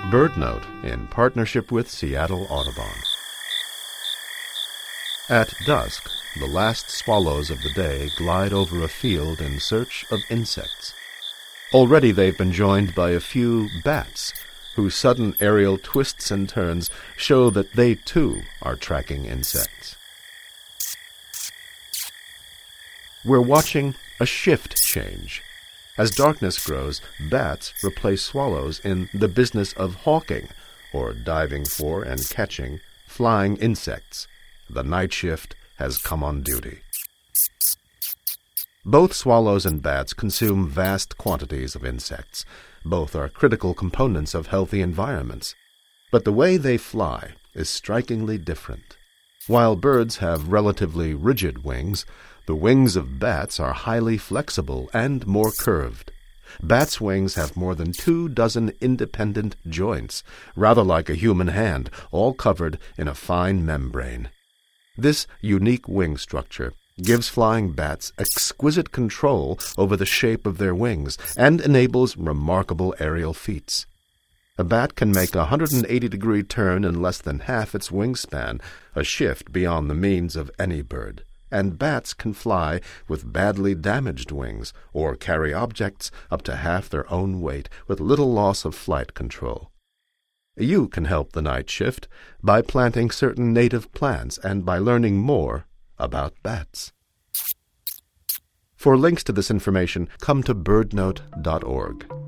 BirdNote in partnership with Seattle Audubon. At dusk, the last swallows of the day glide over a field in search of insects. Already they've been joined by a few bats, whose sudden aerial twists and turns show that they, too, are tracking insects. We're watching a shift change. As darkness grows, bats replace swallows in the business of hawking, or diving for and catching, flying insects. The night shift has come on duty. Both swallows and bats consume vast quantities of insects. Both are critical components of healthy environments. But the way they fly is strikingly different. While birds have relatively rigid wings, the wings of bats are highly flexible and more curved. Bats' wings have more than 24 independent joints, rather like a human hand, all covered in a fine membrane. This unique wing structure gives flying bats exquisite control over the shape of their wings and enables remarkable aerial feats. A bat can make a 180-degree turn in less than half its wingspan, a shift beyond the means of any bird. And bats can fly with badly damaged wings or carry objects up to half their own weight with little loss of flight control. You can help the night shift by planting certain native plants and by learning more about bats. For links to this information, come to birdnote.org.